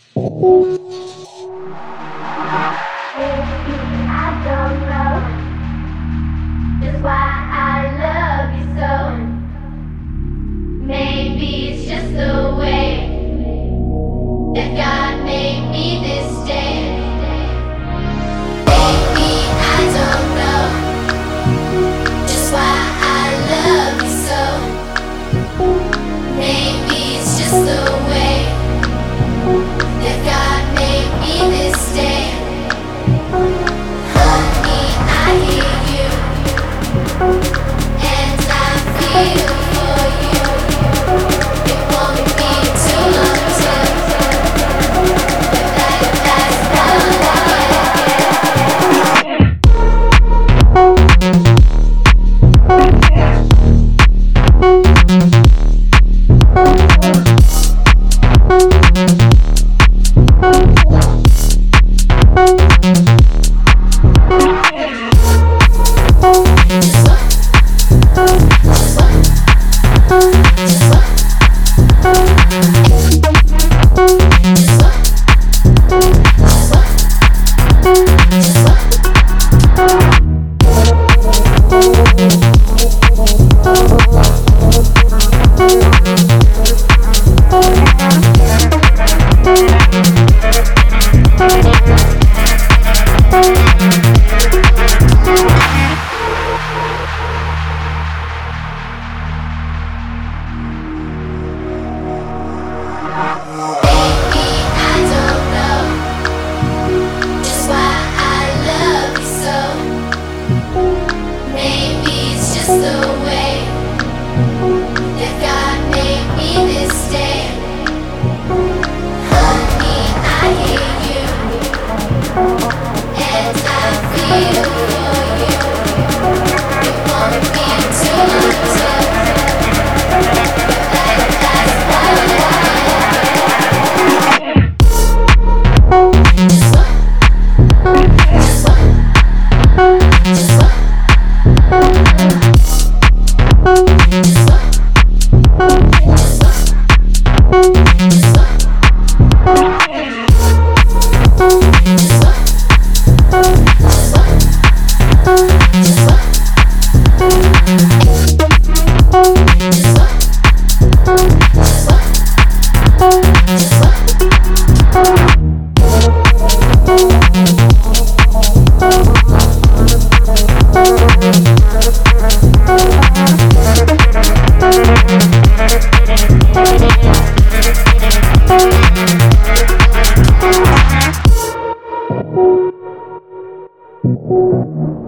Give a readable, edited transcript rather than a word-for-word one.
I don't know just why I love you so. Maybe it's just the way that God made me this day. Maybe I don't know just why I love you so. Maybe it's just the way that God made me this day. Honey, I hear you and I feel for you. It won't be too long till that's Thank